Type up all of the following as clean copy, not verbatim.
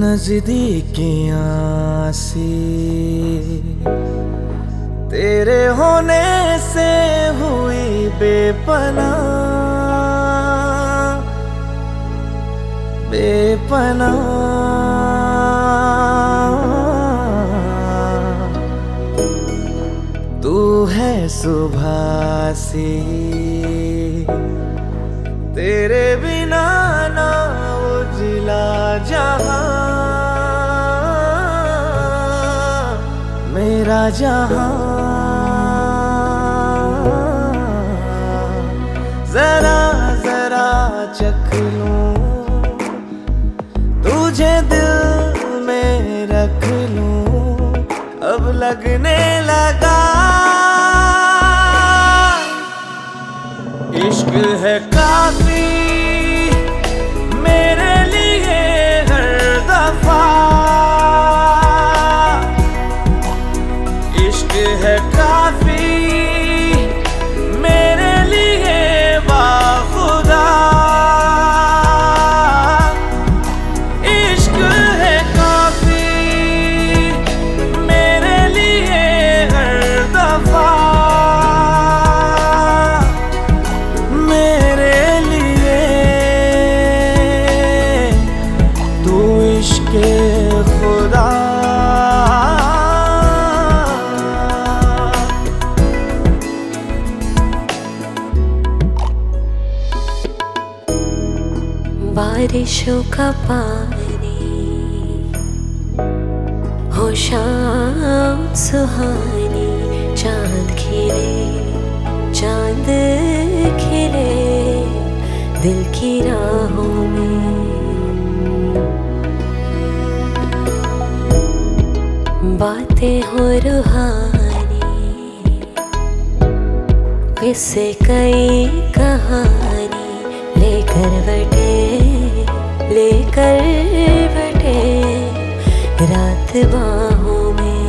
नजदीकियां से तेरे होने से हुई बेपनाह बेपनाह। तू है सुबह से तेरे बिना ना उजला जहां मेरा जहां। जरा जरा चख लूं तुझे दिल में रख लूं अब लगने लगा इश्क है काफी मेरे लिए हर दफा। इश्क है काफी मेरे लिए बाखुदा। इश्क है काफी मेरे लिए हर दफा। मेरे लिए तू इश्क खुदा। बारिशों का पानी हो शाम सुहानी चांद खिले दिल की राहों में। बातें हो रूहानी किससे कई कहानी लेकर बटे रात बाहों में।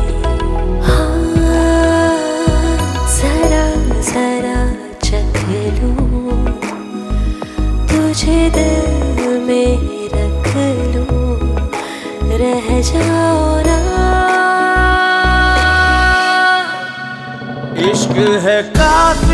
हाँ जरा जरा चख लूं तुझे दिल में रख लूं रह जाओ ना। इश्क है काफी